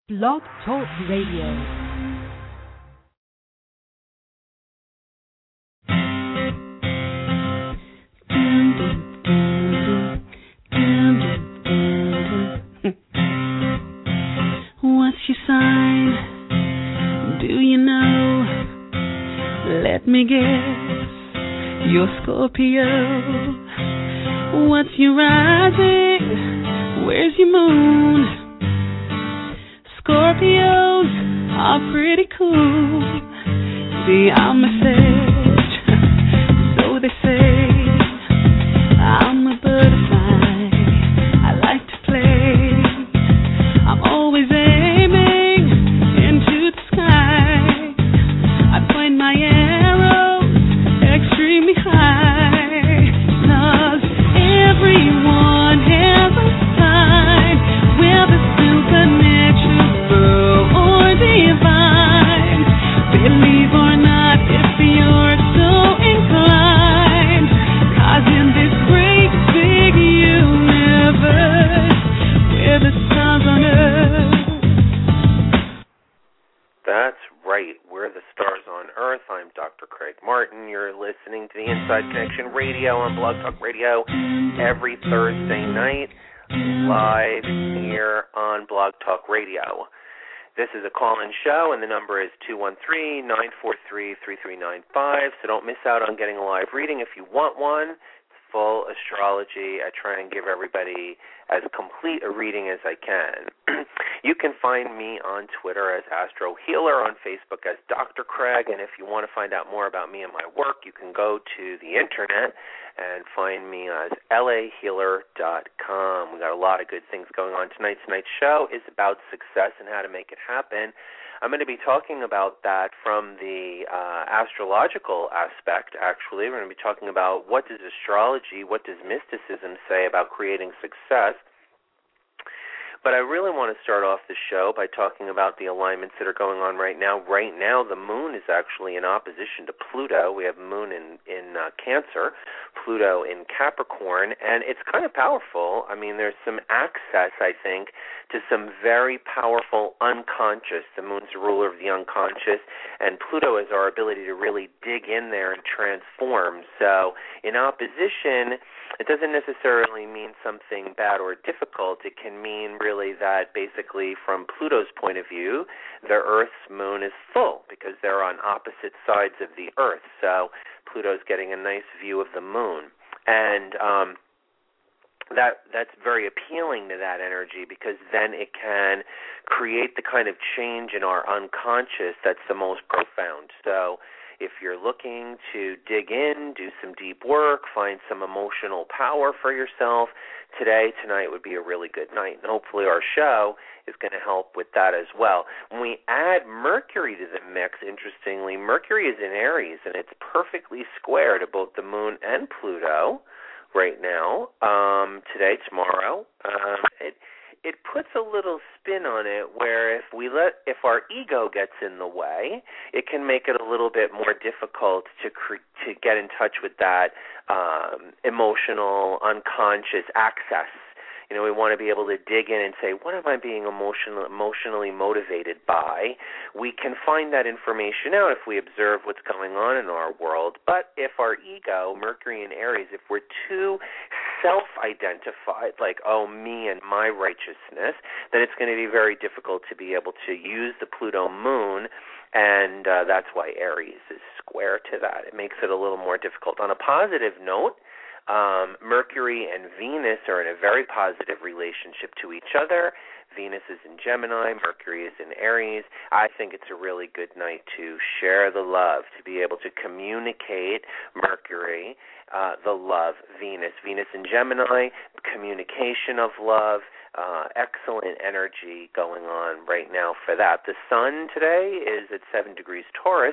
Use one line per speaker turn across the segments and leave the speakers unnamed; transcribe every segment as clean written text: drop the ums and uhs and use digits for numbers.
Blog Talk Radio.
What's your sign? Do you know? Let me guess. You're Scorpio. What's your rising? Where's your moon? Scorpios are pretty cool. See our message, so they say. I'm a butterfly, I like to play. I'm always aiming into the sky. I point my arrows extremely high. 'Cause everyone has a sign, whether supernatural or divine. Believe or not, if you're so inclined. 'Cause in this great big universe, we're the stars on earth.
That's right. We're the stars on Earth. I'm Dr. Craig Martin. You're listening to the Inside Connection Radio on Blog Talk Radio every Thursday night, live here on Blog Talk Radio. This is a call-in show, and the number is 213-943-3395, so don't miss out on getting a live reading if you want one. It's full astrology. I try and give everybody as complete a reading as I can. You can find me on Twitter as Astro Healer, on Facebook as Dr. Craig, and if you want to find out more about me and my work, you can go to the internet and find me as lahealer.com. We got a lot of good things going on tonight. Tonight's show is about success and how to make it happen. I'm going to be talking about that from the astrological aspect, actually. We're going to be talking about what does astrology, what does mysticism say about creating success. But I really want to start off the show by talking about the alignments that are going on right now. Right now, the moon is actually in opposition to Pluto. We have moon in Cancer, Pluto in Capricorn, and it's kind of powerful. I mean, there's some access, I think, to some very powerful unconscious. The moon's the ruler of the unconscious, and Pluto is our ability to really dig in there and transform. So in opposition, it doesn't necessarily mean something bad or difficult. It can mean really that basically from Pluto's point of view, the Earth's moon is full because they're on opposite sides of the Earth. So Pluto's getting a nice view of the moon. And that's very appealing to that energy because then it can create the kind of change in our unconscious that's the most profound. So if you're looking to dig in, do some deep work, find some emotional power for yourself, tonight would be a really good night. And hopefully our show is going to help with that as well. When we add Mercury to the mix, interestingly, Mercury is in Aries, and it's perfectly square to both the moon and Pluto right now, today, tomorrow. It puts a little spin on it where if our ego gets in the way, it can make it a little bit more difficult to get in touch with that emotional, unconscious access. You know, we want to be able to dig in and say, what am I being emotionally motivated by? We can find that information out if we observe what's going on in our world. But if our ego, Mercury and Aries, if we're too self-identified, like, oh, me and my righteousness, then it's going to be very difficult to be able to use the Pluto moon, and that's why Aries is square to that. It makes it a little more difficult. On a positive note, Mercury and Venus are in a very positive relationship to each other. Venus is in Gemini, Mercury is in Aries. I think it's a really good night to share the love, to be able to communicate Mercury, the love, Venus in Gemini, communication of love, excellent energy going on right now for that. The sun today is at 7 degrees Taurus,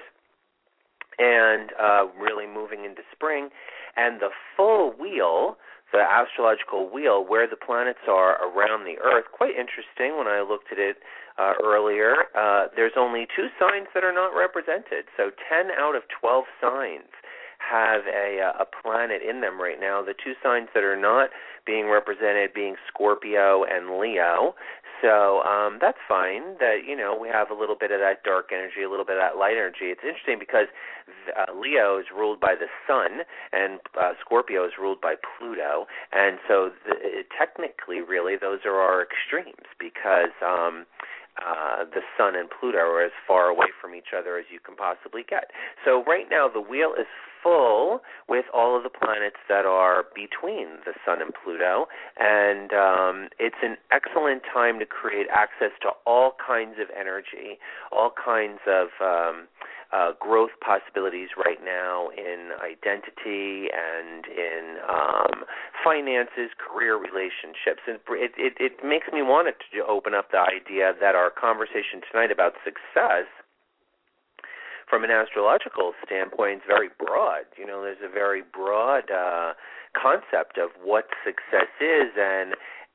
and really moving into spring. And the full wheel, the astrological wheel, where the planets are around the Earth, quite interesting when I looked at it earlier. There's only 2 signs that are not represented. So 10 out of 12 signs have a planet in them right now. The 2 signs that are not being represented being Scorpio and Leo. So that's fine that, we have a little bit of that dark energy, a little bit of that light energy. It's interesting because Leo is ruled by the sun and Scorpio is ruled by Pluto. And so technically, really, those are our extremes because the sun and Pluto are as far away from each other as you can possibly get. So right now the wheel is full with all of the planets that are between the sun and Pluto, and it's an excellent time to create access to all kinds of energy, all kinds of growth possibilities right now in identity and in finances, career relationships. And it makes me want to open up the idea that our conversation tonight about success from an astrological standpoint is very broad. There's a very broad concept of what success is, and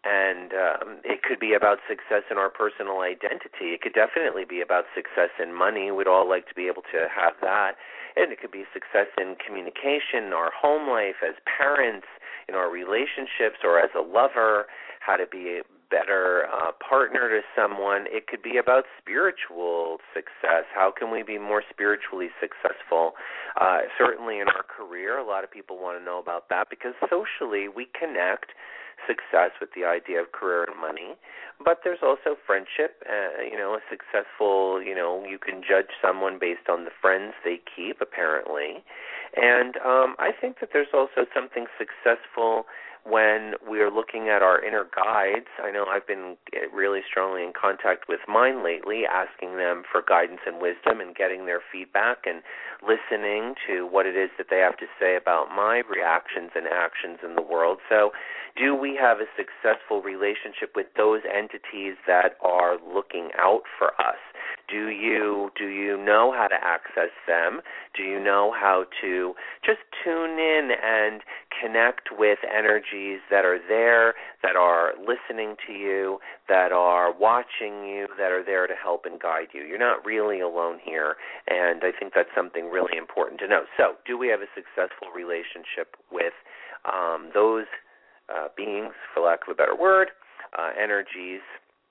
it could be about success in our personal identity. It could definitely be about success in money. We'd all like to be able to have that. And it could be success in communication, our home life, as parents, in our relationships, or as a lover, how to be a better partner to someone. It could be about spiritual success. How can we be more spiritually successful? Certainly in our career, a lot of people want to know about that because socially we connect success with the idea of career and money, but there's also friendship, a successful, you can judge someone based on the friends they keep, apparently, and I think that there's also something successful when we're looking at our inner guides. I know I've been really strongly in contact with mine lately, asking them for guidance and wisdom and getting their feedback and listening to what it is that they have to say about my reactions and actions in the world. So do we have a successful relationship with those entities that are looking out for us? Do you know how to access them? Do you know how to just tune in and connect with energies that are there, that are listening to you, that are watching you, that are there to help and guide you? You're not really alone here, and I think that's something really important to know. So, do we have a successful relationship with those beings, for lack of a better word, energies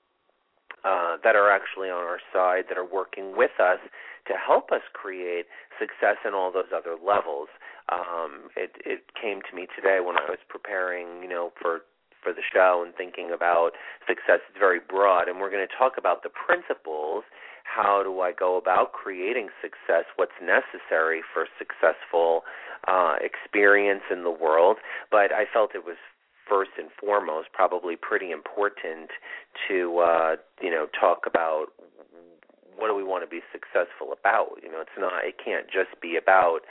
that are actually on our side, that are working with us to help us create success in all those other levels? It came to me today when I was preparing, for the show and thinking about success. It's very broad, and we're going to talk about the principles. How do I go about creating success? What's necessary for successful experience in the world? But I felt it was first and foremost probably pretty important to talk about what do we want to be successful about. It can't just be about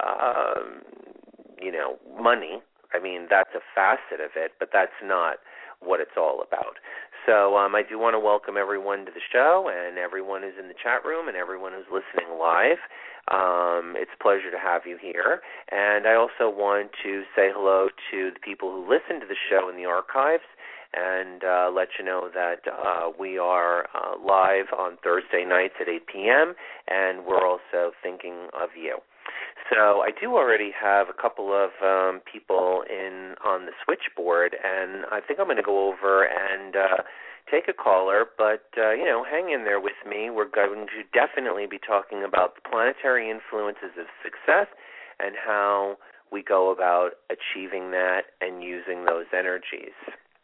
money. I mean, that's a facet of it, but that's not what it's all about. So I do want to welcome everyone to the show, and everyone who's in the chat room, and everyone who's listening live. It's a pleasure to have you here. And I also want to say hello to the people who listen to the show in the archives, and let you know that we are live on Thursday nights at 8 p.m., and we're also thinking of you. So I do already have a couple of people on the switchboard, and I think I'm going to go over and take a caller, but, hang in there with me. We're going to definitely be talking about the planetary influences of success and how we go about achieving that and using those energies.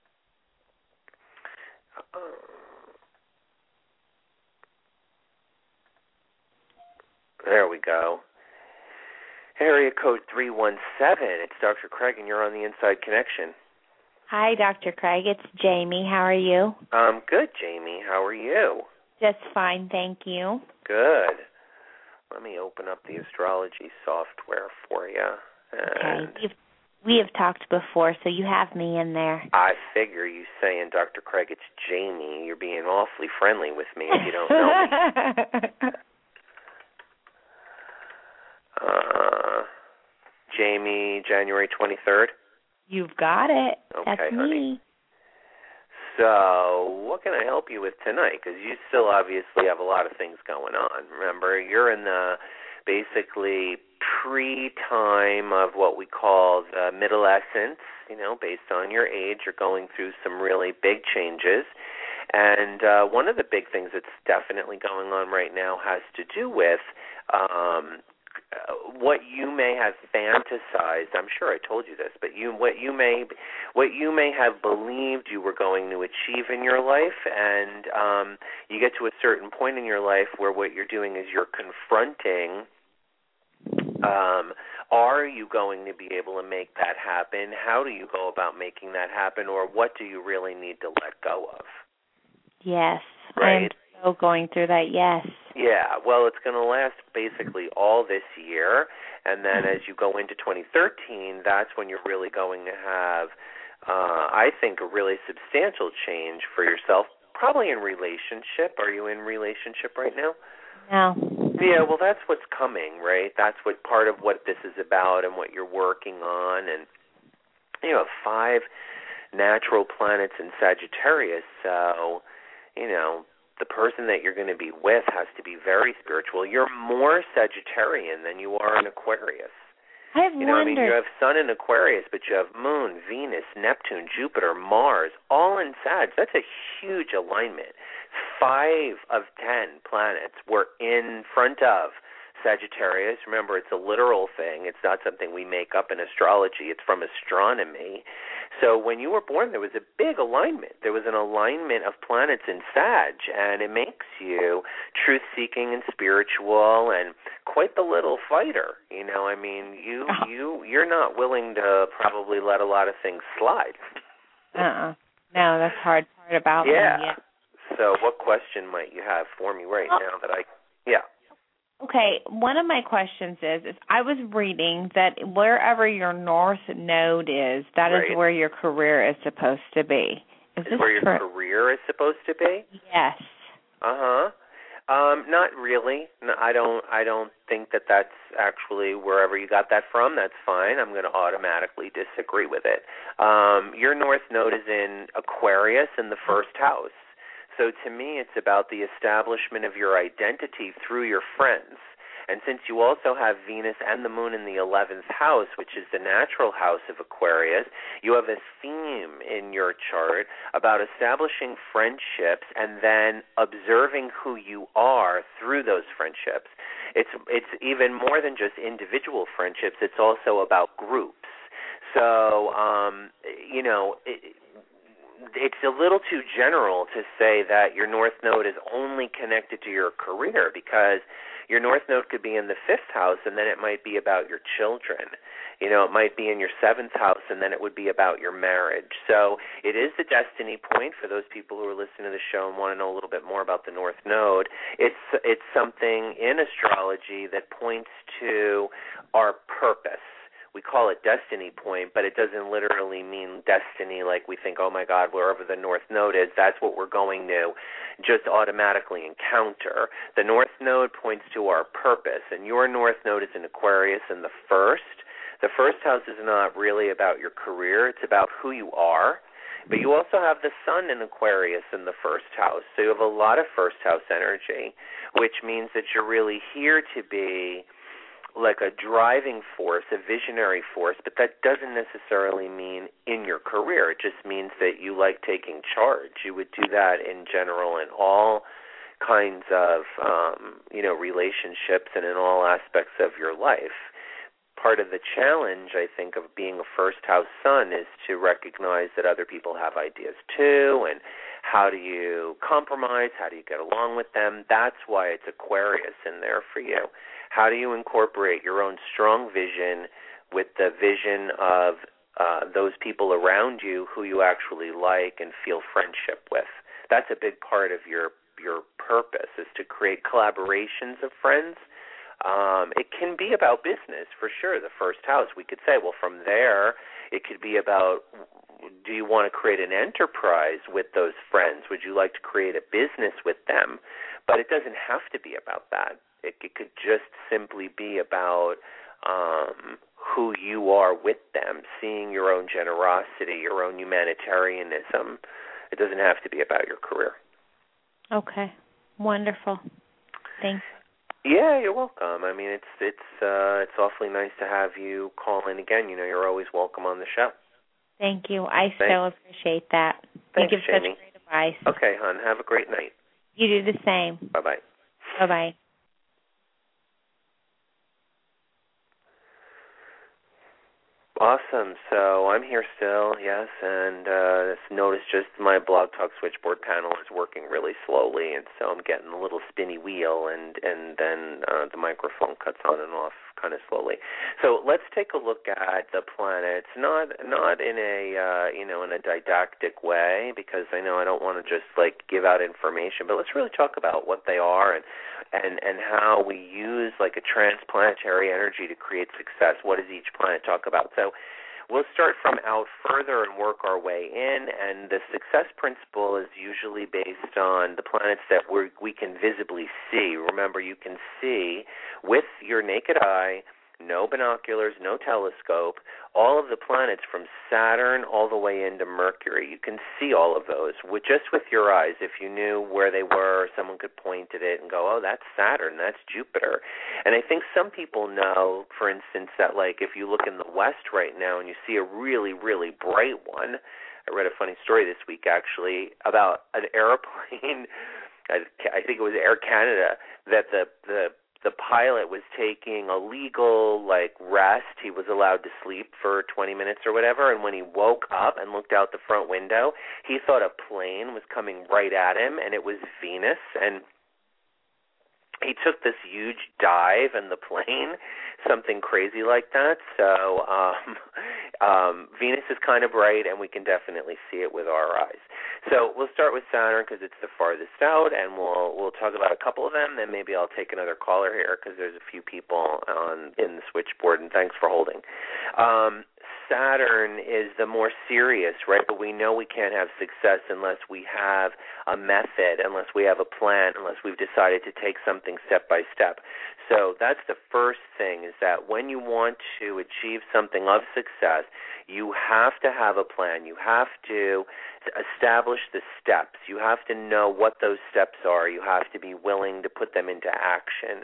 There we go. Area code 317. It's Dr. Craig, and you're on the Inside Connection.
Hi, Dr. Craig. It's Jamie. How are you?
I'm good, Jamie. How are you?
Just fine, thank you.
Good. Let me open up the astrology software for you.
Okay. We have talked before, so you have me in there.
I figure you saying, Dr. Craig, it's Jamie. You're being awfully friendly with me if you don't know me. Jamie, January 23rd?
You've got it.
Okay,
that's
honey.
Me.
So what can I help you with tonight? Because you still obviously have a lot of things going on. Remember, you're in the basically pre-time of what we call the middle essence. Based on your age, you're going through some really big changes. And one of the big things that's definitely going on right now has to do with what you may have fantasized. I'm sure I told you this, but what you may have believed you were going to achieve in your life, and you get to a certain point in your life where what you're doing is you're confronting. Are you going to be able to make that happen? How do you go about making that happen, or what do you really need to let go of?
Yes,
right.
I'm so going through that. Yes.
Yeah, well, it's going to last basically all this year, and then as you go into 2013, that's when you're really going to have, I think, a really substantial change for yourself, probably in relationship. Are you in relationship right now?
No.
Yeah, well, that's what's coming, right? That's what part of what this is about and what you're working on. And, 5 natural planets in Sagittarius, so, the person that you're going to be with has to be very spiritual. You're more Sagittarian than you are in Aquarius.
I've wondered.
You have Sun in Aquarius, but you have Moon, Venus, Neptune, Jupiter, Mars, all in Sag. That's a huge alignment. 5 of 10 planets were in front of Sagittarius. Remember, it's a literal thing. It's not something we make up in astrology. It's from astronomy. So when you were born, there was a big alignment. There was an alignment of planets in Sag, and it makes you truth-seeking and spiritual and quite the little fighter. You're not willing to probably let a lot of things slide.
No, that's the hard part about me.
Yeah. So what question might you have for me right now that yeah.
Okay, one of my questions is I was reading that wherever your north node is, that is where your career is supposed to be. Is this
where your career is supposed to be?
Yes.
Not really. No, I don't think that that's actually wherever you got that from. That's fine. I'm going to automatically disagree with it. Your north node is in Aquarius in the first house. So to me, it's about the establishment of your identity through your friends. And since you also have Venus and the Moon in the 11th house, which is the natural house of Aquarius, you have a theme in your chart about establishing friendships and then observing who you are through those friendships. It's even more than just individual friendships. It's also about groups. So, it's a little too general to say that your north node is only connected to your career, because your north node could be in the 5th house and then it might be about your children. It might be in your 7th house and then it would be about your marriage. So it is the destiny point for those people who are listening to the show and want to know a little bit more about the north node. It's something in astrology that points to our purpose. We call it destiny point, but it doesn't literally mean destiny like we think, oh, my God, wherever the north node is, that's what we're going to just automatically encounter. The north node points to our purpose, and your north node is in Aquarius in the 1st. The 1st house is not really about your career. It's about who you are. But you also have the Sun in Aquarius in the 1st house. So you have a lot of 1st house energy, which means that you're really here to be like a driving force, a visionary force, but that doesn't necessarily mean in your career. It just means that you like taking charge. You would do that in general in all kinds of, relationships and in all aspects of your life. Part of the challenge, I think, of being a 1st house sun is to recognize that other people have ideas too, and how do you compromise? How do you get along with them? That's why it's Aquarius in there for you. How do you incorporate your own strong vision with the vision of those people around you who you actually like and feel friendship with? That's a big part of your purpose, is to create collaborations of friends. It can be about business, for sure, the 1st house. We could say, well, from there, it could be about, do you want to create an enterprise with those friends? Would you like to create a business with them? But it doesn't have to be about that. It could just simply be about who you are with them, seeing your own generosity, your own humanitarianism. It doesn't have to be about your career.
Okay. Wonderful. Thanks.
Yeah, you're welcome. I mean, it's awfully nice to have you call in again. You're always welcome on the show.
Thank you. I so appreciate that.
Thanks,
you give
Jamie.
such great advice.
Okay, hon. Have a great night.
You do the same.
Bye-bye.
Bye-bye.
Awesome. So I'm here still, yes, and notice just my Blog Talk switchboard panel is working really slowly, and so I'm getting a little spinny wheel, and then the microphone cuts on and off kind of slowly. So let's take a look at the planets, not in a in a didactic way, because I know I don't want to just like give out information, but let's really talk about what they are and how we use like a transplanetary energy to create success. What does each planet talk about? So we'll start from out further and work our way in, and the success principle is usually based on the planets that we can visibly see. Remember, you can see with your naked eye, no binoculars, no telescope, all of the planets from Saturn all the way into Mercury. You can see all of those just with your eyes. If you knew where they were, someone could point at it and go, oh, that's Saturn, that's Jupiter. And I think some people know, for instance, that like if you look in the west right now and you see a really, really bright one, I read a funny story this week actually about an airplane, I think it was Air Canada, that the pilot was taking a legal rest. He was allowed to sleep for 20 minutes or whatever, and when he woke up and looked out the front window, he thought a plane was coming right at him, and it was Venus, and he took this huge dive in the plane, something crazy like that. So Venus is kind of bright, and we can definitely see it with our eyes. So we'll start with Saturn because it's the farthest out, and we'll talk about a couple of them. Then maybe I'll take another caller here because there's a few people in the switchboard, and thanks for holding. Saturn is the more serious, right? But we know we can't have success unless we have a method, unless we have a plan, unless we've decided to take something step by step. So that's the first thing, is that when you want to achieve something of success, you have to have a plan. You have to establish the steps. You have to know what those steps are. You have to be willing to put them into action.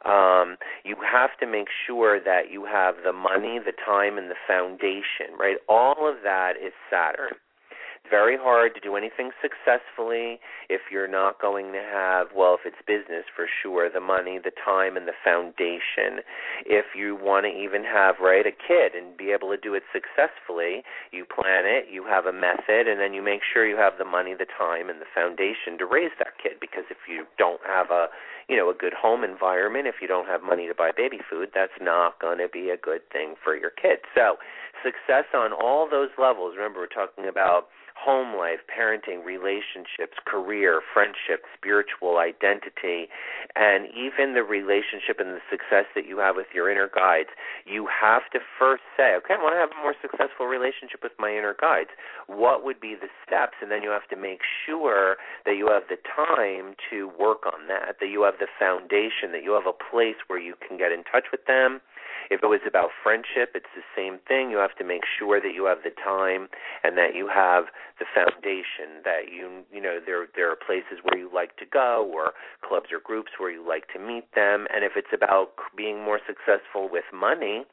You have to make sure that you have the money, the time, and the foundation, right? All of that is Saturn. It's very hard to do anything successfully if you're not going to have, well, if it's business for sure, the money, the time, and the foundation. If you want to even have, right, a kid and be able to do it successfully, you plan it, you have a method, and then you make sure you have the money, the time, and the foundation to raise that kid. Because if you don't have a good home environment, if you don't have money to buy baby food, that's not going to be a good thing for your kid. So success on all those levels. Remember, we're talking about home life, parenting, relationships, career, friendship, spiritual identity, and even the relationship and the success that you have with your inner guides. You have to first say, okay, I want to have a more successful relationship with my inner guides. What would be the steps? And then you have to make sure that you have the time to work on that you have the foundation, that you have a place where you can get in touch with them. If it was about friendship, it's the same thing. You have to make sure that you have the time and that you have the foundation, that there are places where you like to go, or clubs or groups where you like to meet them. And if it's about being more successful with money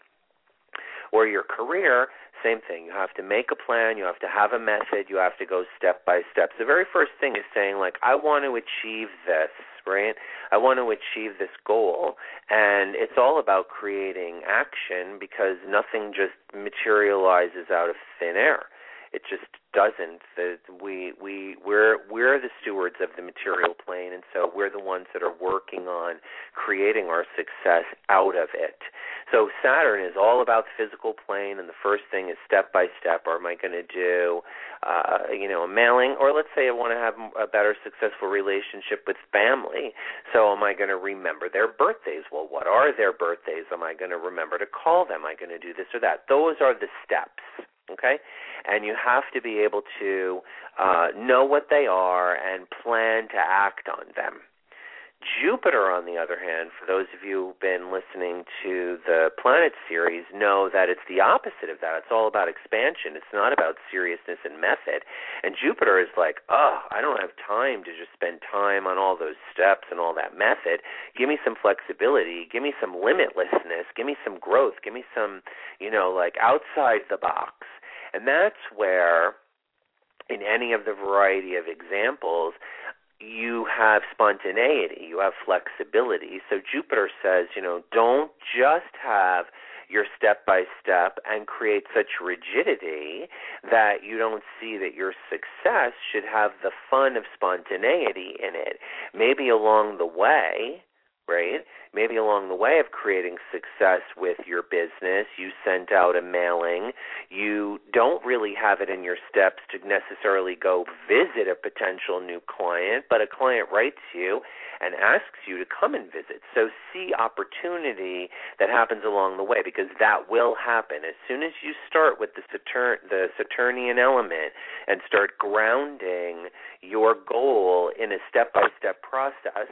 or your career, same thing. You have to make a plan. You have to have a method. You have to go step by step. So the very first thing is saying, I want to achieve this, right? I want to achieve this goal. And it's all about creating action, because nothing just materializes out of thin air. It just doesn't. We're the stewards of the material plane, and so we're the ones that are working on creating our success out of it. So Saturn is all about the physical plane, and the first thing is step by step. Or am I going to do, a mailing? Or let's say I want to have a better, successful relationship with family. So am I going to remember their birthdays? Well, what are their birthdays? Am I going to remember to call them? Am I going to do this or that? Those are the steps. Okay? And you have to be able to know what they are and plan to act on them. Jupiter, on the other hand, for those of you who've been listening to the Planet series, know that it's the opposite of that. It's all about expansion. It's not about seriousness and method. And Jupiter is like, I don't have time to just spend time on all those steps and all that method. Give me some flexibility. Give me some limitlessness. Give me some growth. Give me some, outside the box. And that's where in any of the variety of examples, you have spontaneity, you have flexibility. So Jupiter says, don't just have your step-by-step and create such rigidity that you don't see that your success should have the fun of spontaneity in it. Maybe along the way, right? Maybe along the way of creating success with your business, you sent out a mailing. You don't really have it in your steps to necessarily go visit a potential new client, but a client writes you and asks you to come and visit. So see opportunity that happens along the way, because that will happen. As soon as you start with the Saturnian element and start grounding your goal in a step-by-step process,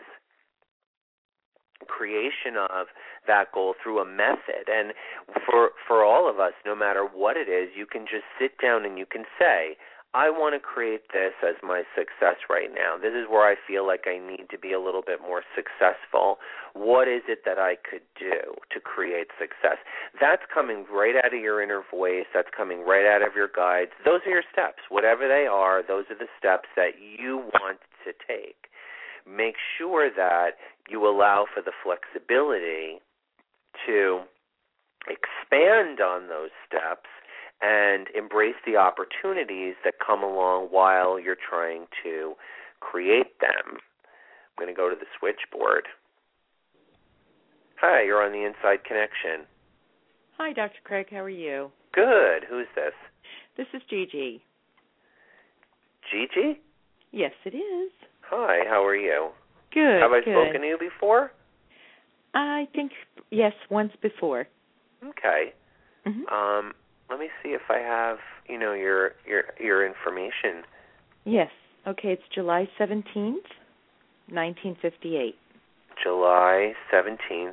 creation of that goal through a method. And for all of us, no matter what it is, you can just sit down and you can say, I want to create this as my success right now. This is where I feel like I need to be a little bit more successful. What is it that I could do to create success? That's coming right out of your inner voice. That's coming right out of your guides. Those are your steps. Whatever they are, those are the steps that you want to take. Make sure that you allow for the flexibility to expand on those steps and embrace the opportunities that come along while you're trying to create them. I'm going to go to the switchboard. Hi, you're on the Inside Connection.
Hi, Dr. Craig. How are you?
Good. Who's this?
This is Gigi.
Gigi?
Yes, it is.
Hi, how are you?
Good.
Have I spoken to you before?
I think, yes, once before.
Okay.
Mm-hmm.
Let me see if I have, your information.
Yes. Okay, it's July 17th, 1958.
July 17th,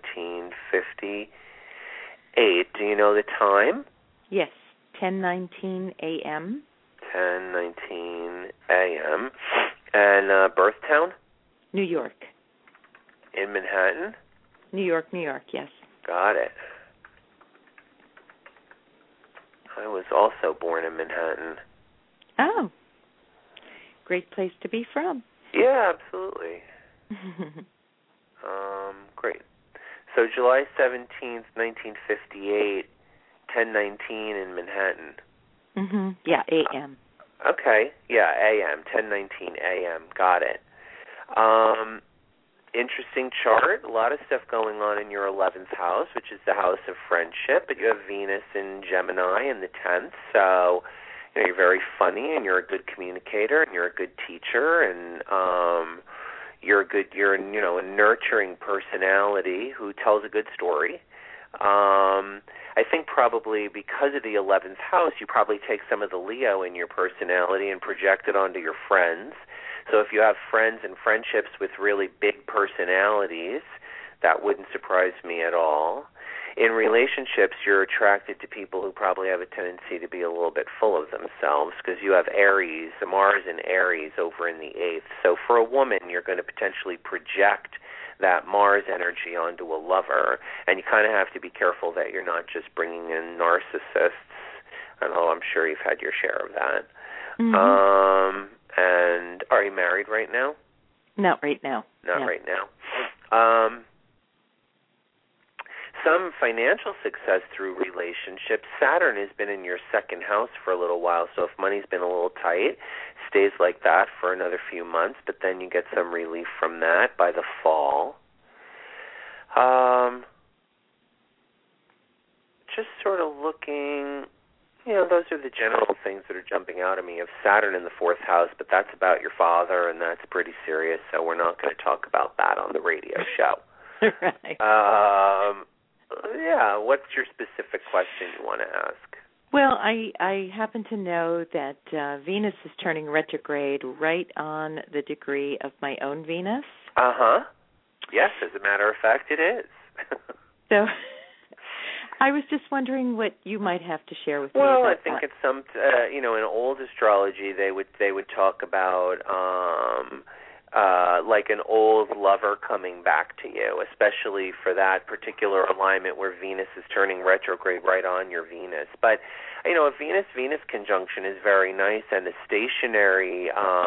1958. Do you know the time?
Yes, 10:19 a.m.
10:19 a.m. And birth town?
New York.
In Manhattan?
New York, yes.
Got it. I was also born in Manhattan.
Oh. Great place to be from.
Yeah, absolutely. Great. So July 17th, 1958, 10:19 in Manhattan.
Mhm. Yeah, a.m.
Okay. Yeah, a.m. 10:19 a.m. Got it. Interesting chart. A lot of stuff going on in your 11th house, which is the house of friendship. But you have Venus in Gemini in the 10th, so you're very funny and you're a good communicator and you're a good teacher and you're a nurturing personality who tells a good story. I think probably because of the 11th house, you probably take some of the Leo in your personality and project it onto your friends. So if you have friends and friendships with really big personalities, that wouldn't surprise me at all. In relationships, you're attracted to people who probably have a tendency to be a little bit full of themselves because you have Aries, Mars in Aries over in the 8th. So for a woman, you're going to potentially project that Mars energy onto a lover, and you kind of have to be careful that you're not just bringing in narcissists, although I'm sure you've had your share of that.
Mm-hmm.
And are you married right now?
Not right now.
Not right now. Some financial success through relationships. Saturn has been in your second house for a little while, so if money's been a little tight, stays like that for another few months, but then you get some relief from that by the fall. Just sort of looking, those are the general things that are jumping out at me. Of Saturn in the 4th house, but that's about your father, and that's pretty serious, so we're not going to talk about that on the radio show.
Right.
Yeah, what's your specific question you want to ask?
Well, I happen to know that Venus is turning retrograde right on the degree of my own Venus.
Uh-huh. Yes, as a matter of fact, it is.
So I was just wondering what you might have to share with me.
Well, I think it's some, in old astrology, they would talk about like an old lover coming back to you, especially for that particular alignment where Venus is turning retrograde right on your Venus. But, you know, a Venus-Venus conjunction is very nice, and a stationary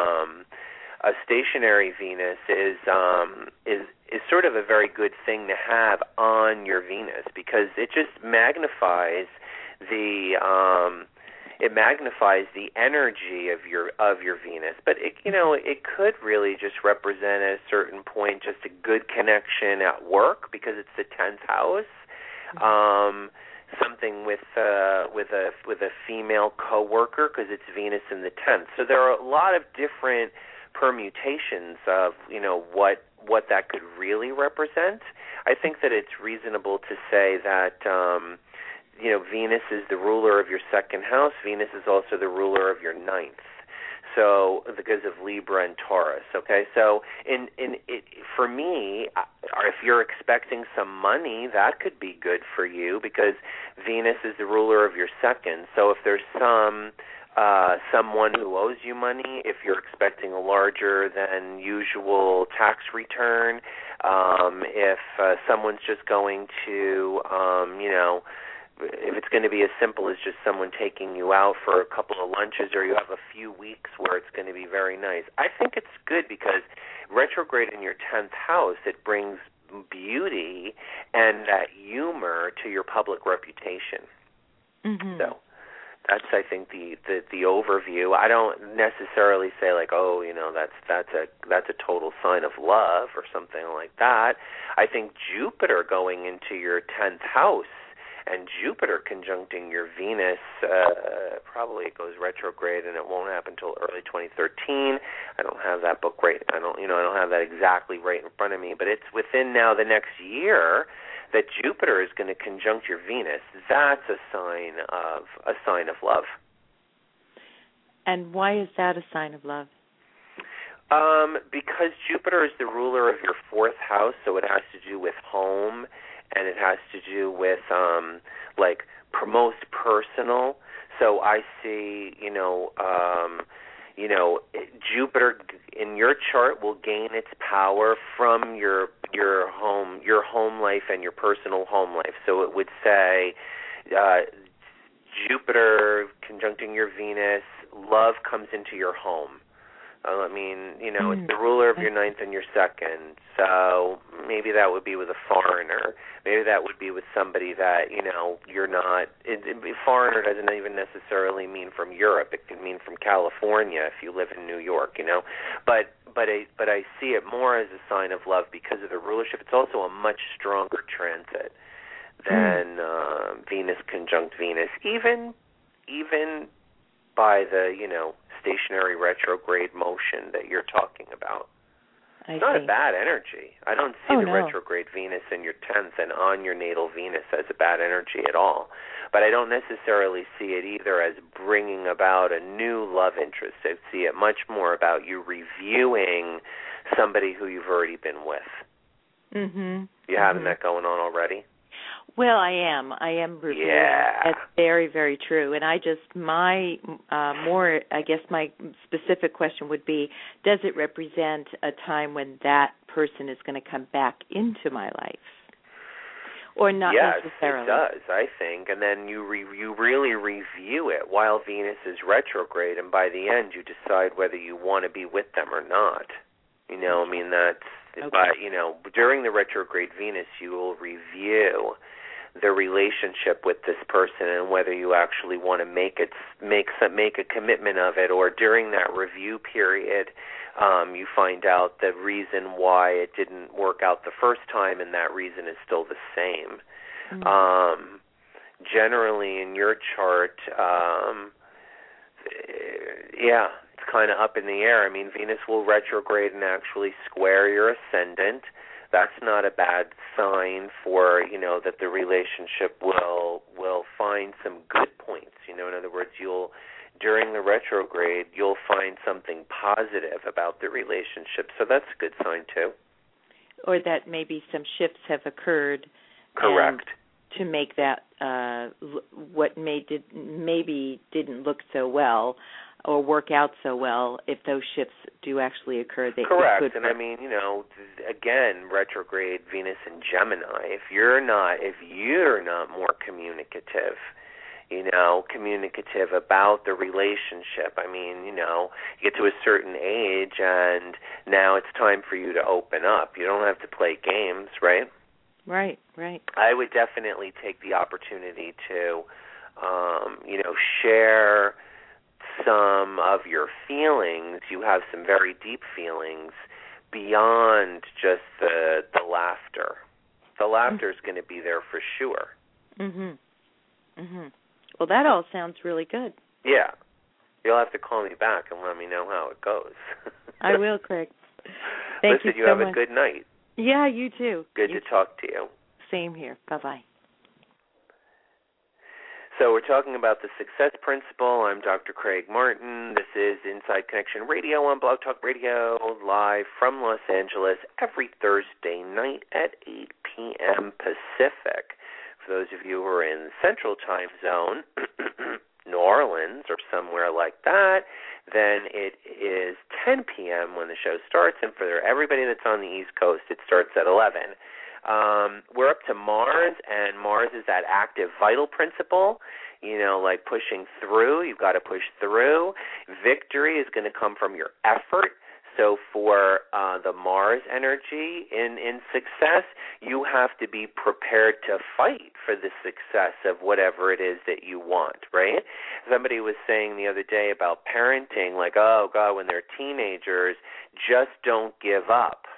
Venus is sort of a very good thing to have on your Venus, because it just magnifies the energy of your Venus. But it could really just represent at a certain point just a good connection at work, because it's the 10th house. Something with a female coworker, because it's Venus in the 10th. So there are a lot of different permutations of what that could really represent. I think that it's reasonable to say that Venus is the ruler of your second house. Venus is also the ruler of your 9th. So because of Libra and Taurus, okay? So for me, if you're expecting some money, that could be good for you, because Venus is the ruler of your second. So if there's someone who owes you money, if you're expecting a larger than usual tax return, if someone's just going to, if it's going to be as simple as just someone taking you out for a couple of lunches, or you have a few weeks where it's going to be very nice. I think it's good because retrograde in your 10th house, it brings beauty and that humor to your public reputation. Mm-hmm. So that's, I think, the overview. I don't necessarily say like, oh, that's a total sign of love or something like that. I think Jupiter going into your 10th house, and Jupiter conjuncting your Venus, probably it goes retrograde, and it won't happen until early 2013. I don't have that book right. I don't have that exactly right in front of me, but it's within now the next year that Jupiter is going to conjunct your Venus. That's a sign of love.
And why is that a sign of love?
Because Jupiter is the ruler of your 4th house, so it has to do with home, and it has to do with most personal. So I see, Jupiter in your chart will gain its power from your home life and your personal home life. So it would say Jupiter conjuncting your Venus, love comes into your home. It's the ruler of your 9th and your 2nd. So maybe that would be with a foreigner. Maybe that would be with somebody that, you're not. Foreigner doesn't even necessarily mean from Europe. It could mean from California if you live in New York, But I see it more as a sign of love because of the rulership. It's also a much stronger transit than Venus conjunct Venus, even by the, stationary retrograde motion that you're talking about. It's not a bad energy. I don't see the retrograde Venus in your 10th and on your natal Venus as a bad energy at all. But I don't necessarily see it either as bringing about a new love interest. I see it much more about you reviewing somebody who you've already been with. Mm-hmm. You having that going on already?
Well, I am reviewing.
Yeah.
That's very, very true. And my specific question would be, does it represent a time when that person is going to come back into my life? Or not necessarily?
Yes, it does, I think. And then you really review it while Venus is retrograde, and by the end you decide whether you want to be with them or not. That's... Okay. But, during the retrograde Venus, you will review the relationship with this person and whether you actually want to make a commitment of it, or during that review period, you find out the reason why it didn't work out the first time, and that reason is still the same. Mm-hmm. Generally, in your chart, it's kind of up in the air. I mean, Venus will retrograde and actually square your ascendant. That's not a bad sign for, that the relationship will find some good points. In other words, during the retrograde, you'll find something positive about the relationship. So that's a good sign too.
Or that maybe some shifts have occurred.
Correct.
To make that what maybe didn't look so well, or work out so well if those shifts do actually occur.
Correct. And I mean, again, retrograde Venus in Gemini, if you're not more communicative, communicative about the relationship. I mean, you get to a certain age and now it's time for you to open up. You don't have to play games, right?
Right.
I would definitely take the opportunity to, share some of your feelings. You have some very deep feelings beyond just the laughter. The laughter is going to be there for sure.
Well, that all sounds really good.
Yeah. You'll have to call me back and let me know how it goes.
I will, Craig. Thank you so much.
Listen, you have a good night.
Yeah, you too.
Good to talk to you.
Same here. Bye-bye.
So we're talking about the success principle. I'm Dr. Craig Martin. This is Inside Connection Radio on Blog Talk Radio, live from Los Angeles every Thursday night at 8 p.m. Pacific. For those of you who are in the Central Time Zone, New Orleans or somewhere like that, then it is 10 p.m. when the show starts. And for everybody that's on the East Coast, it starts at 11. We're up to Mars, and Mars is that active vital principle, like pushing through. You've got to push through. Victory is going to come from your effort. So for the Mars energy in success, you have to be prepared to fight for the success of whatever it is that you want, right? Somebody was saying the other day about parenting, like, oh, God, when they're teenagers, just don't give up.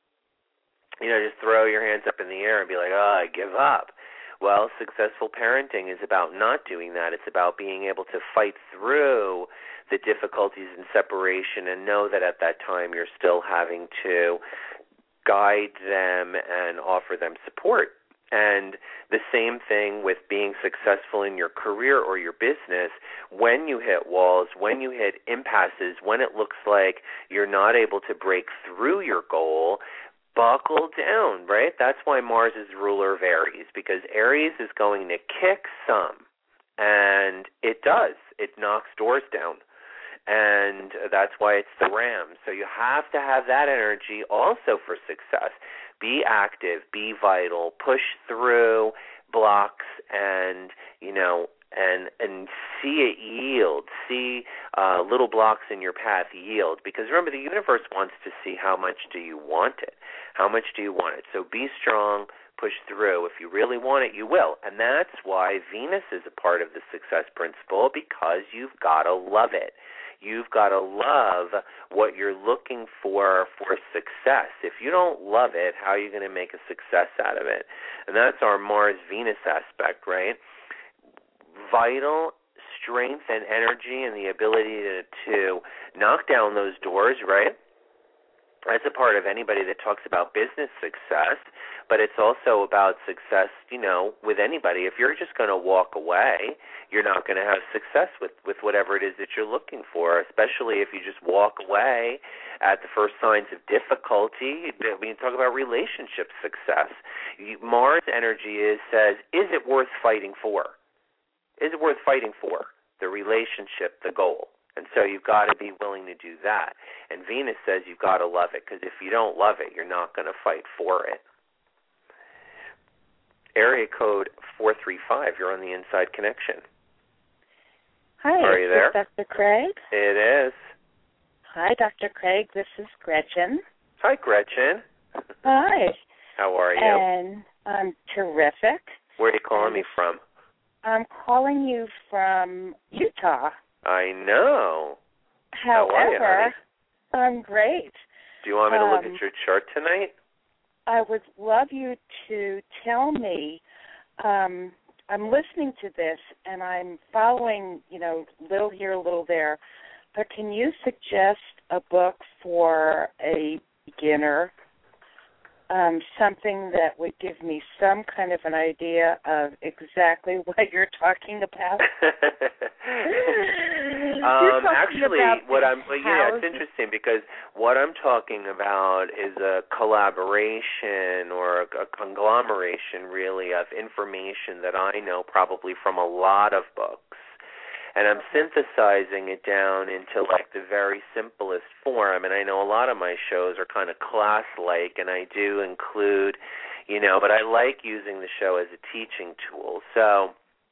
Just throw your hands up in the air and be like, oh, I give up. Well, successful parenting is about not doing that. It's about being able to fight through the difficulties in separation and know that at that time you're still having to guide them and offer them support. And the same thing with being successful in your career or your business. When you hit walls, when you hit impasses, when it looks like you're not able to break through your goal, buckle down, right? That's why Mars' ruler of Aries, because Aries is going to kick some, and it does. It knocks doors down, and that's why it's the Ram. So you have to have that energy also for success. Be active, be vital, push through blocks, and and see it yield, see little blocks in your path yield. Because remember, the universe wants to see how much do you want it. How much do you want it? So be strong, push through. If you really want it, you will. And that's why Venus is a part of the success principle, because you've got to love it. You've got to love what you're looking for success. If you don't love it, how are you going to make a success out of it? And that's our Mars-Venus aspect, right? Vital strength and energy and the ability to knock down those doors, right? That's a part of anybody that talks about business success, but it's also about success, with anybody. If you're just going to walk away, you're not going to have success with whatever it is that you're looking for, especially if you just walk away at the first signs of difficulty. We can talk about relationship success. Mars energy says, is it worth fighting for? Is it worth fighting for? The relationship, the goal. And so you've got to be willing to do that. And Venus says you've got to love it, because if you don't love it, you're not going to fight for it. Area code 435, you're on the Inside Connection.
Hi,
are you there?
Is this Dr. Craig?
It is.
Hi, Dr. Craig. This is Gretchen.
Hi, Gretchen.
Hi.
How are you?
And I'm terrific.
Where are you calling me from?
I'm calling you from Utah.
I know.
However,
how are you, honey?
I'm great.
Do you want me to look at your chart tonight?
I would love you to tell me. I'm listening to this, and I'm following, little here, little there. But can you suggest a book for a beginner, something that would give me some kind of an idea of exactly what you're talking about?
It's interesting, because what I'm talking about is a collaboration or a conglomeration, really, of information that I know probably from a lot of books. And I'm synthesizing it down into like the very simplest form. And I know a lot of my shows are kind of class-like, and I do include, but I like using the show as a teaching tool. So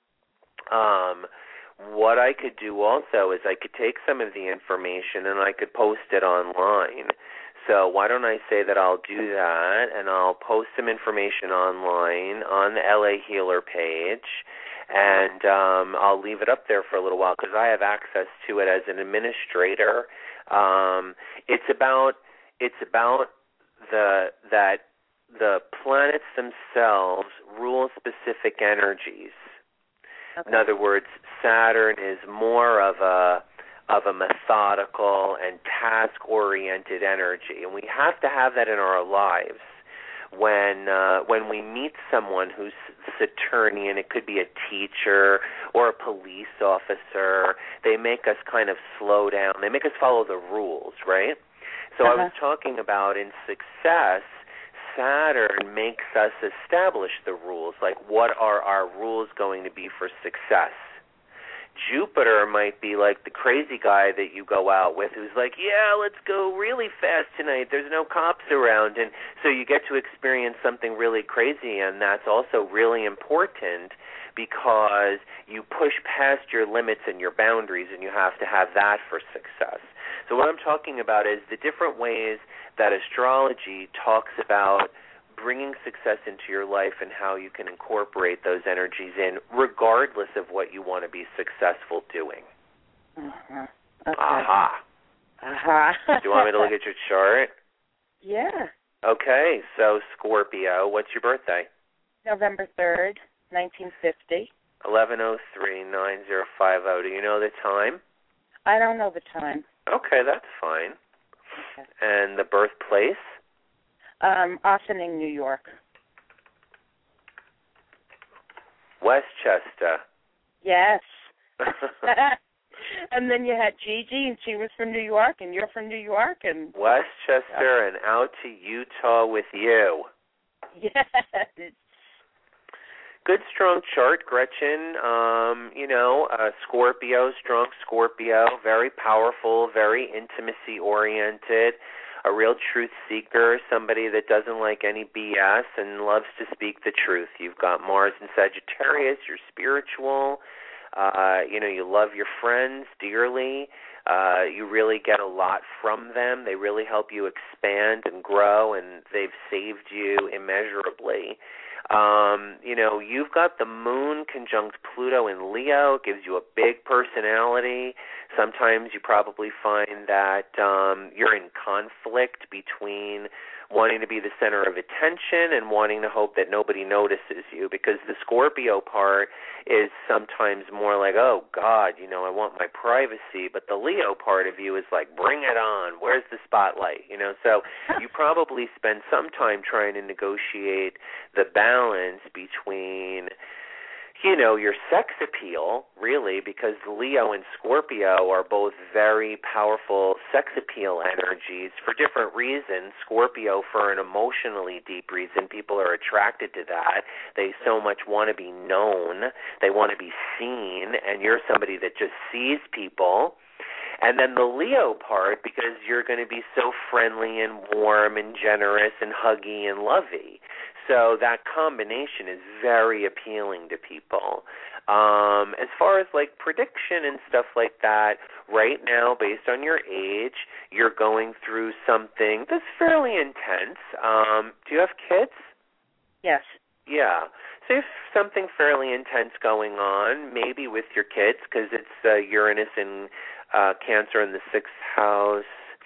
what I could do also is I could take some of the information and I could post it online. So why don't I say that I'll do that, and I'll post some information online on the LA Healer page, and I'll leave it up there for a little while because I have access to it as an administrator. It's about the planets themselves rule specific energies. Okay. In other words, Saturn is more of a methodical and task-oriented energy, and we have to have that in our lives. When we meet someone who's Saturnian, it could be a teacher or a police officer, they make us kind of slow down. They make us follow the rules, right? So I was talking about in success, Saturn makes us establish the rules, like what are our rules going to be for success. Jupiter might be like the crazy guy that you go out with who's like, yeah, let's go really fast tonight. There's no cops around. And so you get to experience something really crazy, and that's also really important because you push past your limits and your boundaries, and you have to have that for success. So what I'm talking about is the different ways that astrology talks about bringing success into your life and how you can incorporate those energies in regardless of what you want to be successful doing.
Uh-huh. Okay.
Aha.
Uh-huh.
Do you want me to look at your chart?
Yeah.
Okay, so Scorpio, what's your birthday?
November 3rd, 1950.
11:03:9050. Do you know the time?
I don't know the time.
Okay, that's fine. Okay. And the birthplace?
Ossining, New York.
Westchester.
Yes. And then you had Gigi, and she was from New York, and you're from New York, and
Westchester, and out to Utah with you.
Yes.
Good, strong chart, Gretchen. Scorpio, strong Scorpio, very powerful, very intimacy-oriented, a real truth seeker, somebody that doesn't like any BS and loves to speak the truth. You've got Mars in Sagittarius, you're spiritual, you love your friends dearly. You really get a lot from them. They really help you expand and grow, and they've saved you immeasurably. You've got the moon conjunct Pluto in Leo. It gives you a big personality. Sometimes you probably find that you're in conflict between wanting to be the center of attention and wanting to hope that nobody notices you, because the Scorpio part is sometimes more like, oh, God, I want my privacy, but the Leo part of you is like, bring it on. Where's the spotlight? So you probably spend some time trying to negotiate the balance between your sex appeal, really, because Leo and Scorpio are both very powerful sex appeal energies for different reasons. Scorpio for an emotionally deep reason. People are attracted to that. They so much want to be known. They want to be seen, and you're somebody that just sees people. And then the Leo part, because you're going to be so friendly and warm and generous and huggy and lovey. So that combination is very appealing to people. As far as like prediction and stuff like that, right now, based on your age, you're going through something that's fairly intense. Do you have kids?
Yes.
Yeah. So you have something fairly intense going on, maybe with your kids, because it's Uranus in Cancer in the 6th house.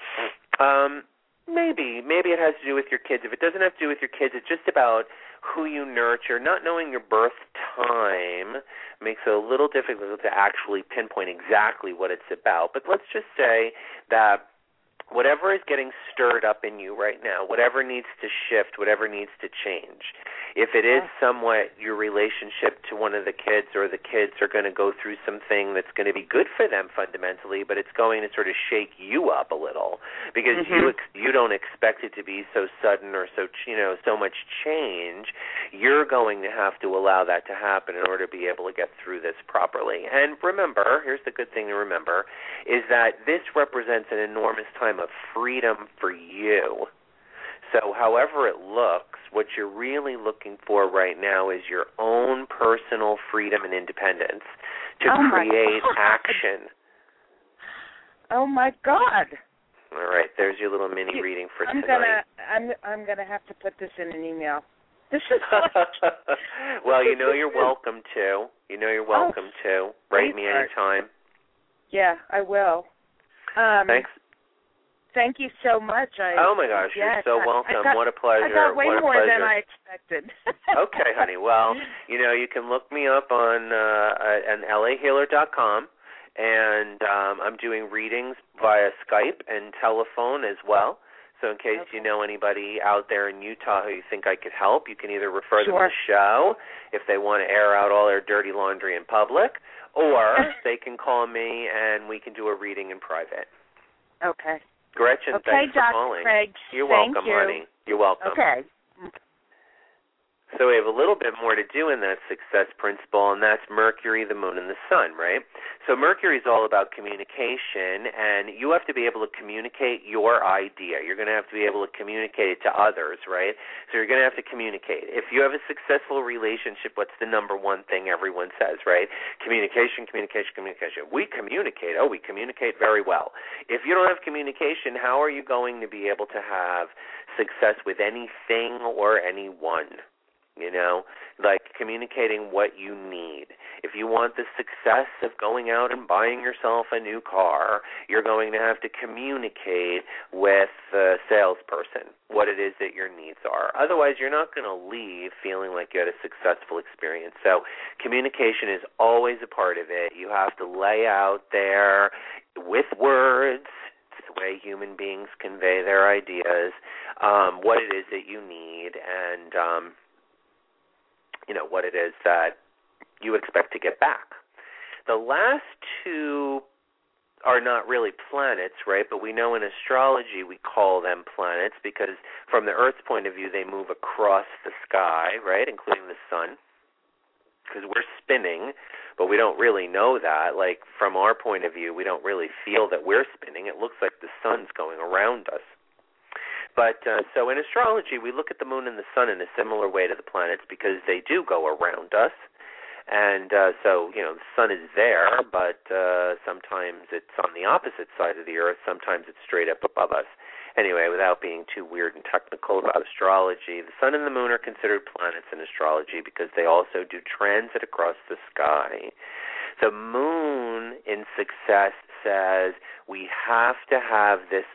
Maybe it has to do with your kids. If it doesn't have to do with your kids, it's just about who you nurture. Not knowing your birth time makes it a little difficult to actually pinpoint exactly what it's about. But let's just say that whatever is getting stirred up in you right now, whatever needs to shift, whatever needs to change. If it is somewhat your relationship to one of the kids, or the kids are going to go through something that's going to be good for them fundamentally, but it's going to sort of shake you up a little because you don't expect it to be so sudden or so much change. You're going to have to allow that to happen in order to be able to get through this properly. And remember, here's the good thing to remember, is that this represents an enormous time of freedom for you. So however it looks, what you're really looking for right now is your own personal freedom and independence to create action.
Oh my God!
All right, there's your little mini reading for tonight.
I'm gonna have to put this in an email. This is
well, you're welcome to. You're welcome to. Write me anytime.
Yeah, I will.
Thanks.
Thank you so much.
Oh, my gosh, you're so welcome. What a pleasure.
I got way more than I expected.
Okay, honey. Well, you can look me up on lahealer.com, and I'm doing readings via Skype and telephone as well. So in case you know anybody out there in Utah who you think I could help, you can either refer them to the show if they want to air out all their dirty laundry in public, or they can call me and we can do a reading in private.
Okay.
Gretchen, thanks for calling.
Craig.
You're welcome, honey. You're welcome.
Okay.
So we have a little bit more to do in that success principle, and that's Mercury, the Moon, and the Sun, right? So Mercury is all about communication, and you have to be able to communicate your idea. You're going to have to be able to communicate it to others, right? So you're going to have to communicate. If you have a successful relationship, what's the number one thing everyone says, right? Communication, communication, communication. We communicate. Oh, we communicate very well. If you don't have communication, how are you going to be able to have success with anything or anyone? Like communicating what you need. If you want the success of going out and buying yourself a new car, you're going to have to communicate with the salesperson what it is that your needs are. Otherwise, you're not going to leave feeling like you had a successful experience. So communication is always a part of it. You have to lay out there with words, it's the way human beings convey their ideas, what it is that you need, and what it is that you expect to get back. The last two are not really planets, right? But we know in astrology we call them planets because from the Earth's point of view, they move across the sky, right, including the sun, because we're spinning, but we don't really know that. Like, from our point of view, we don't really feel that we're spinning. It looks like the sun's going around us. But so in astrology, we look at the moon and the sun in a similar way to the planets because they do go around us. And so, the sun is there, but sometimes it's on the opposite side of the Earth. Sometimes it's straight up above us. Anyway, without being too weird and technical about astrology, the sun and the moon are considered planets in astrology because they also do transit across the sky. The moon in success says we have to have this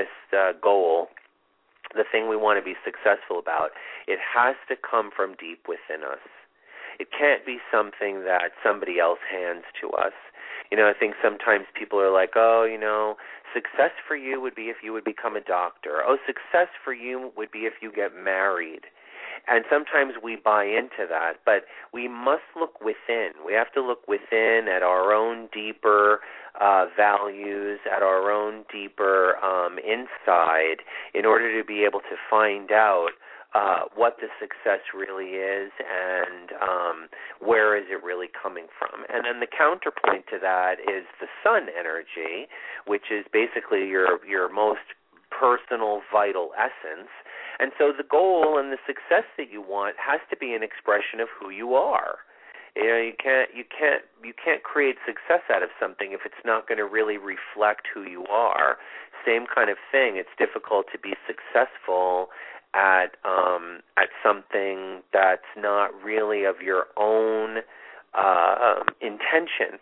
goal, the thing we want to be successful about. It has to come from deep within us. It can't be something that somebody else hands to us. I think sometimes people are like, success for you would be if you would become a doctor. Oh, success for you would be if you get married. And sometimes we buy into that, but we must look within. We have to look within at our own deeper values, at our own deeper inside, in order to be able to find out what the success really is and where is it really coming from. And then the counterpoint to that is the sun energy, which is basically your most personal, vital essence. And so the goal and the success that you want has to be an expression of who you are. You can't create success out of something if it's not going to really reflect who you are. Same kind of thing. It's difficult to be successful at something that's not really of your own intention.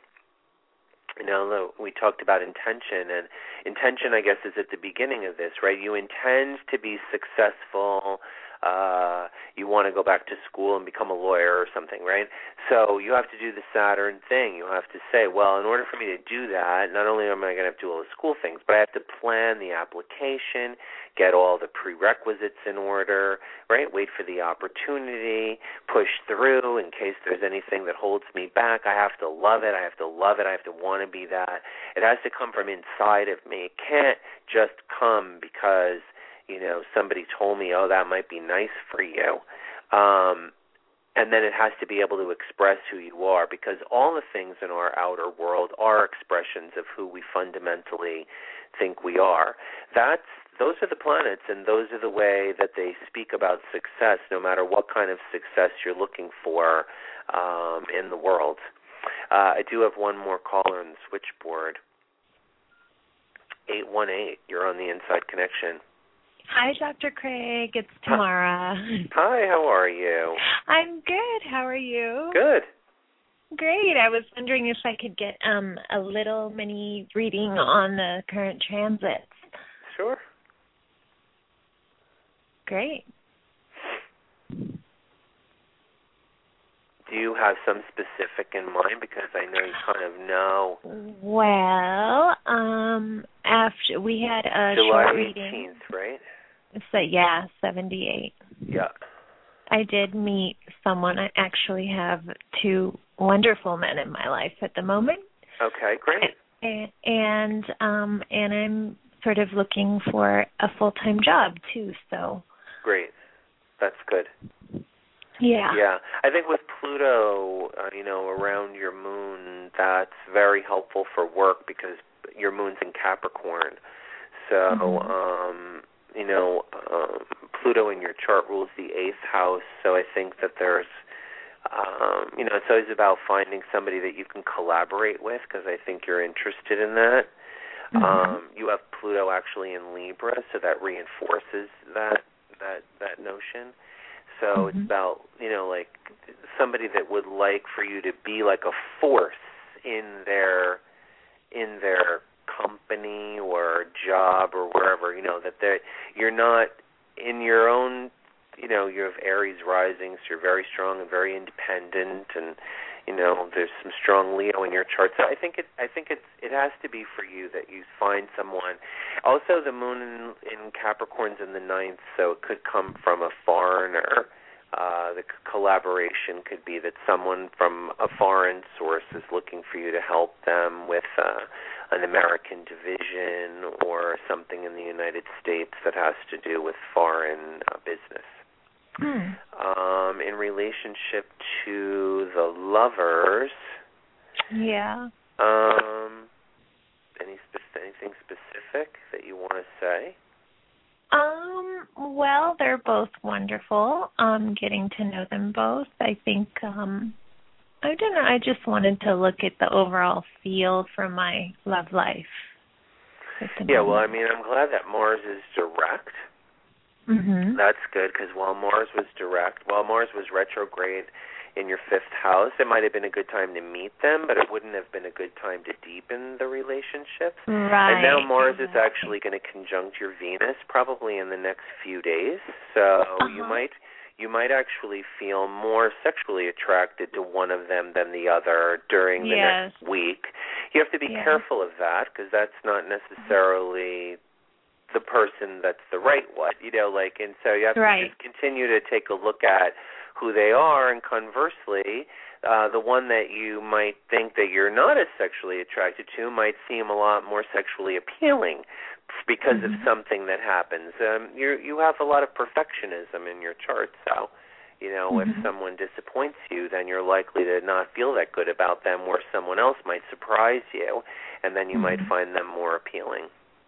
We talked about intention, and intention, I guess, is at the beginning of this, right? You intend to be successful. you want to go back to school and become a lawyer or something, right? So you have to do the Saturn thing. You have to say, well, in order for me to do that, not only am I going to have to do all the school things, but I have to plan the application, get all the prerequisites in order, right? Wait for the opportunity, push through in case there's anything that holds me back. I have to love it. I have to love it. I have to want to be that. It has to come from inside of me. It can't just come because somebody told me, oh, that might be nice for you. And then it has to be able to express who you are, because all the things in our outer world are expressions of who we fundamentally think we are. Those are the planets, and those are the way that they speak about success, no matter what kind of success you're looking for in the world. I do have one more caller on the switchboard. 818, you're on the Inside Connection.
Hi, Dr. Craig. It's Tamara.
Hi, how are you?
I'm good. How are you?
Good.
Great. I was wondering if I could get a little mini reading on the current transits.
Sure.
Great.
Do you have some specific in mind? Because I know you kind of know.
Well, after we had a
July
short reading.
July 18th, right?
So, 78.
Yeah.
I did meet someone. I actually have two wonderful men in my life at the moment.
Okay, great.
And I'm sort of looking for a full-time job too. So.
Great. That's good.
Yeah.
Yeah. I think with Pluto, around your moon, that's very helpful for work because your moon's in Capricorn. So, Pluto in your chart rules the 8th house. So I think that there's, it's always about finding somebody that you can collaborate with, because I think you're interested in that. You have Pluto actually in Libra, so that reinforces that notion. So it's about, like somebody that would like for you to be like a force in their company or job or wherever, that you're not in your own, you have Aries rising, so you're very strong and very independent, and there's some strong Leo in your chart. So I think it has to be for you that you find someone. Also, the moon in Capricorn's in the 9th, so it could come from a foreigner. The collaboration could be that someone from a foreign source is looking for you to help them with an American division or something in the United States that has to do with foreign business. In relationship to the lovers, anything specific that you want to say?
Well, they're both wonderful. Getting to know them both. I think, I don't know, I just wanted to look at the overall feel for my love life.
Yeah, well, I'm glad that Mars is direct. That's good, because while Mars was retrograde in your 5th house, it might have been a good time to meet them, but it wouldn't have been a good time to deepen the relationships.
Right.
And now Mars is actually going to conjunct your Venus probably in the next few days, so you might actually feel more sexually attracted to one of them than the other during the next week. You have to be careful of that, because that's not necessarily the person that's the right one, and so you have to just continue to take a look at who they are, and conversely, the one that you might think that you're not as sexually attracted to might seem a lot more sexually appealing because of something that happens. You have a lot of perfectionism in your chart, so if someone disappoints you, then you're likely to not feel that good about them, where someone else might surprise you, and then you might find them more appealing.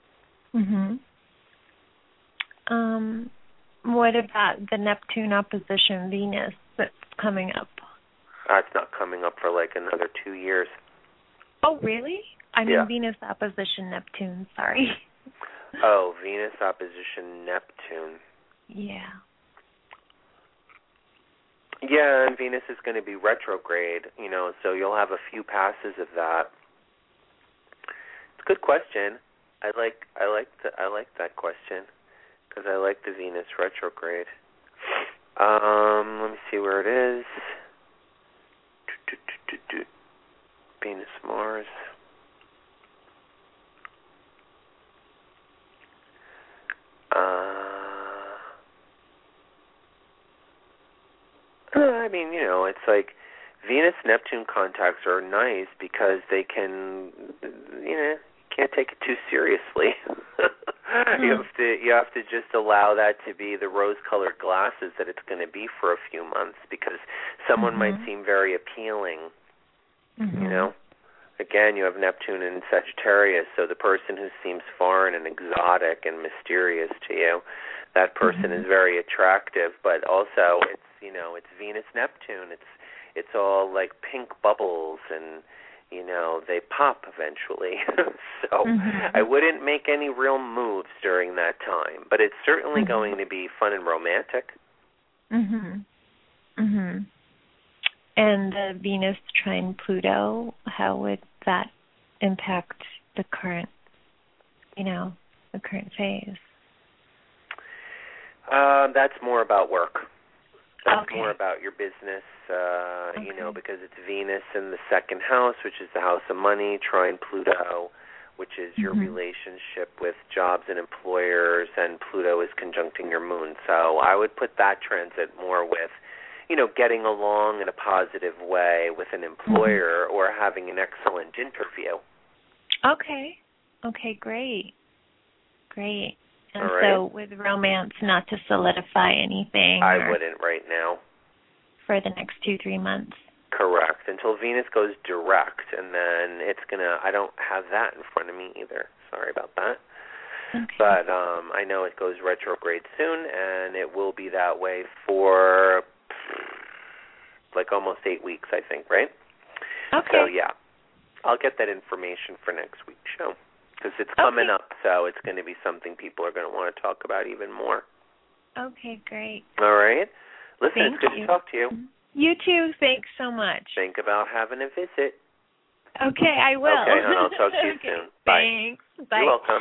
What about the Neptune opposition Venus that's coming up?
It's not coming up for like another 2 years.
Oh, really? I mean Venus opposition Neptune, sorry.
Oh, Venus opposition Neptune.
Yeah.
Yeah, and Venus is going to be retrograde, so you'll have a few passes of that. It's a good question. I like that question, because I like the Venus retrograde. see where it is. Venus, Mars. I mean, it's like Venus-Neptune contacts are nice because they can, you can't take it too seriously. You have to just allow that to be the rose-colored glasses that it's going to be for a few months, because someone might seem very appealing, Again, you have Neptune in Sagittarius, so the person who seems foreign and exotic and mysterious to you, that person is very attractive, but also it's Venus-Neptune. It's all like pink bubbles, and they pop eventually. So I wouldn't make any real moves during that time, but it's certainly going to be fun and romantic.
And the Venus trine Pluto, how would that impact the current, the current phase?
That's more about work. That's
okay.
more about your business, because it's Venus in the second house, which is the house of money, trine Pluto, which is your relationship with jobs and employers, and Pluto is conjuncting your moon. So I would put that transit more with, getting along in a positive way with an employer or having an excellent interview.
Okay, great. And
all right.
So with romance, not to solidify anything?
I wouldn't right now.
For the next 2-3 months?
Correct, until Venus goes direct, and then I don't have that in front of me either. Sorry about that.
Okay.
But I know it goes retrograde soon, and it will be that way for like almost 8 weeks, I think, right?
Okay.
So, yeah, I'll get that information for next week's show, because it's coming up, so it's going to be something people are going to want to talk about even more.
Okay, great.
All right. Listen,
Thank
it's good to talk to you.
You too. Thanks so much.
Think about having a visit.
Okay, I will.
Okay, and I'll talk to you soon. Bye.
Thanks. Bye.
You're welcome.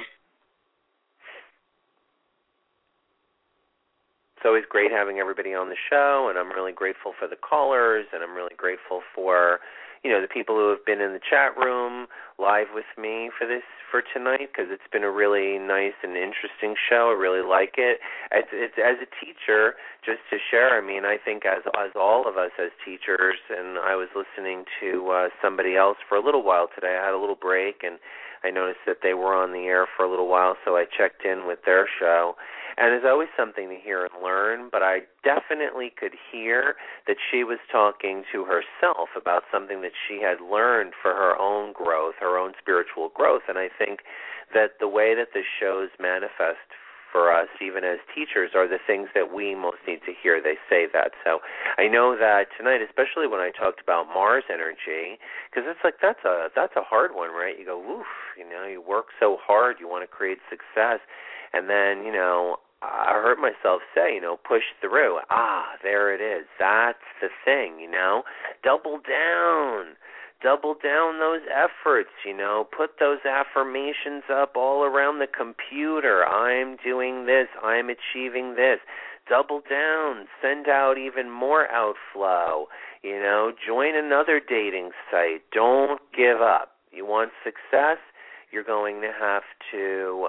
It's always great having everybody on the show, and I'm really grateful for the callers, and I'm really grateful for, the people who have been in the chat room live with me for tonight, because it's been a really nice and interesting show. I really like it. It's as a teacher, just to share, I think as all of us as teachers, and I was listening to somebody else for a little while today. I had a little break, and I noticed that they were on the air for a little while, so I checked in with their show. And there's always something to hear and learn, but I definitely could hear that she was talking to herself about something that she had learned for her own growth, her own spiritual growth. And I think that the way that the shows manifest for us, even as teachers, are the things that we most need to hear. They say that. So I know that tonight, especially when I talked about Mars energy, because it's like that's a hard one, right? You go, oof, you work so hard, you want to create success, and then, I heard myself say, push through. There it is. That's the thing, Double down those efforts, put those affirmations up all around the computer. I'm doing this. I'm achieving this. Double down. Send out even more outflow. Join another dating site. Don't give up. You want success? You're going to have to,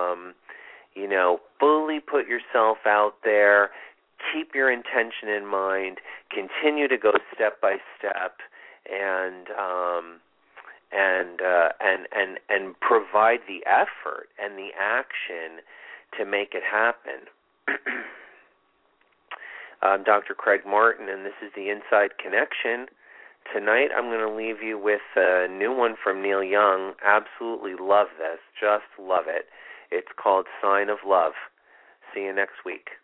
fully put yourself out there. Keep your intention in mind. Continue to go step by step. And provide the effort and the action to make it happen. I'm Dr. Craig Martin, and this is the Inside Connection. Tonight I'm going to leave you with a new one from Neil Young. Absolutely love this. Just love it. It's called Sign of Love. See you next week.